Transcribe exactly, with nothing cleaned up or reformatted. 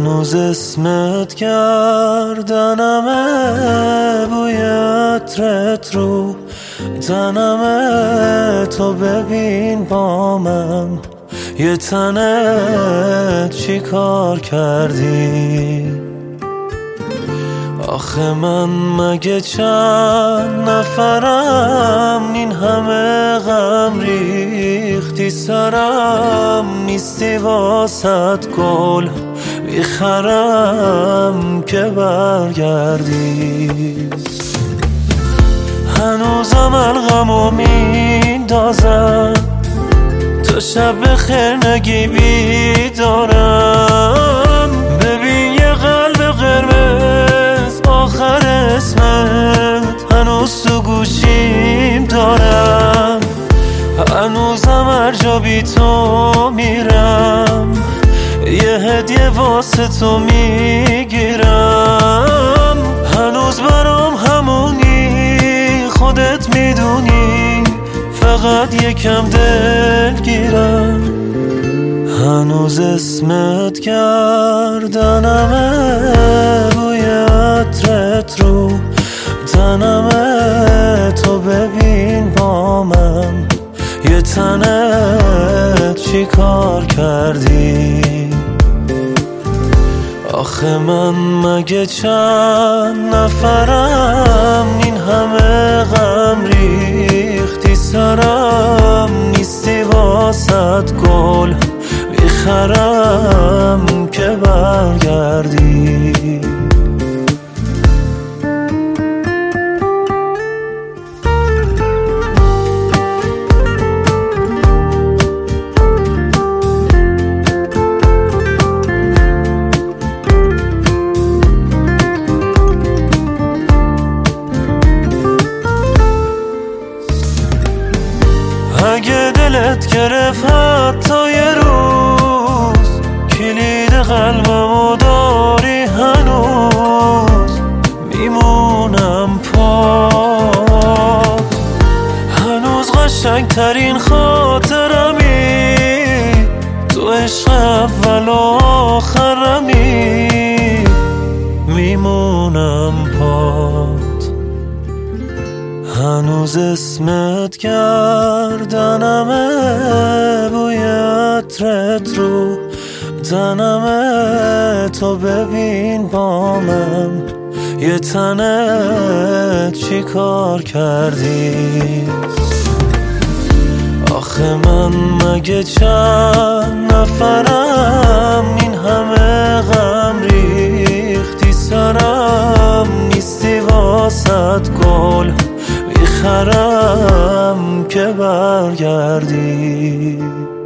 هنوز اسمت گردنمه، بوی عطرت رو تنمه. تو ببین با من یه تنت چی کار کردی؟ آخه من مگه چند نفرم، این همه غم ریختی سرم. نیستی واسط گل میخرم که برگردی. هنوزم الغمو میندازم، تا شب بخیر نگی بیدارم. ببین یه قلب قرمز آخر اسمت هنوز تو گوشیم دارم. هنوزم هر جا بی تو میرم، یه هدیه واسه تو میگیرم. هنوز برام همونی، خودت میدونی، فقط یکم دلگیرم. هنوز اسمت گردنمه، بوی عطرت رو تنمه. تو ببین با من یه تنت چی کار کردی؟ آخه من مگه چند نفرم، این همه غم ریختی سرم. نیستی واسط گل میخرم که برگردی. اگه دلت گرفت حتی یه روز، کلید قلبمو داری هنوز. میمونم پاس، هنوز قشنگترین خاطرمی، تو عشق اول و آخرمی. میمونم پاس، هنوز اسمت گردنمه، بوی عطرت رو تنمه. تو ببین با من یه تنت چی کار کردی؟ آخه من مگه چند نفرم، این همه غم ریختی سرم. نیستی واسط گل میخرم که برگردی.